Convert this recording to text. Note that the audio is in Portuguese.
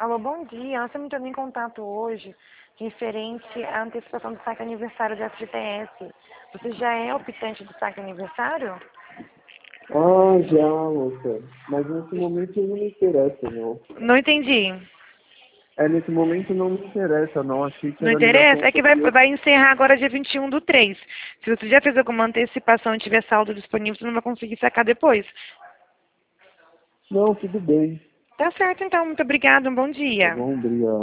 Alô, bom dia. Nós estamos entrando em contato hoje referente à antecipação do saque aniversário da FGTS. Você já é optante do saque aniversário? Ah, já, moça. Mas nesse momento não me interessa, não. Não entendi. Nesse momento não me interessa, não. Achei que Não era ligação interessa? É que vai, sobre vai encerrar agora dia 21/3. Se você já fez alguma antecipação e tiver saldo disponível, você não vai conseguir sacar depois. Não, tudo bem. Tá certo, então. Muito obrigada. Um bom Tá dia. bom, obrigado.